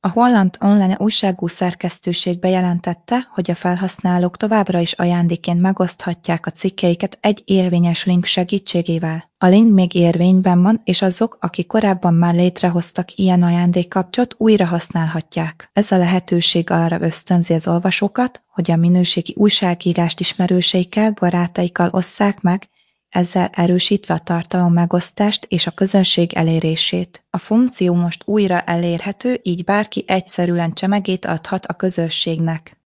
A holland online újságú szerkesztőség bejelentette, hogy a felhasználók továbbra is ajándékként megoszthatják a cikkeiket egy érvényes link segítségével. A link még érvényben van, és azok, akik korábban már létrehoztak ilyen ajándékkapcsot, újra használhatják. Ez a lehetőség arra ösztönzi az olvasókat, hogy a minőségi újságírást ismerőseikkel, barátaikkal osszák meg, ezzel erősítve a tartalom megosztást és a közönség elérését. A funkció most újra elérhető, így bárki egyszerűen csemegét adhat a közösségnek.